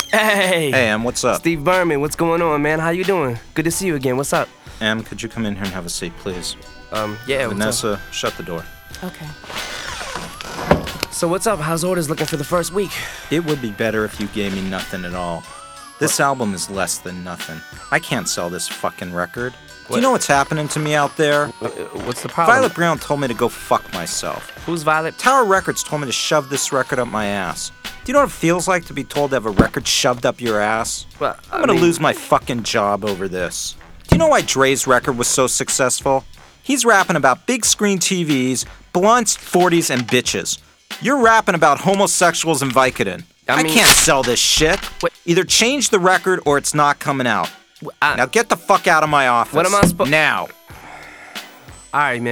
Hey! Hey, Em, what's up? Steve Berman, what's going on, man? How you doing? Good to see you again. What's up? Em, could you come in here and have a seat, please? Yeah, what's Vanessa, shut the door. Okay. up? So what's up? How's orders looking for the first week? It would be better if you gave me nothing at all. This album is less than nothing. I can't sell this fucking record. Do you know what's happening to me out there? What's the problem? Violet Brown told me to go fuck myself. Who's Violet? Tower Records told me to shove this record up my ass. Do you know what it feels like to be told to have a record shoved up your ass? Well, I'm gonna lose my fucking job over this. Do you know why Dre's record was so successful? He's rapping about big screen TVs, blunts, 40s, and bitches. You're rapping about homosexuals and Vicodin. I mean- can't sell this shit. What? Either change the record or it's not coming out. Now get the fuck out of my office. What am I supposed- Now. All right, man.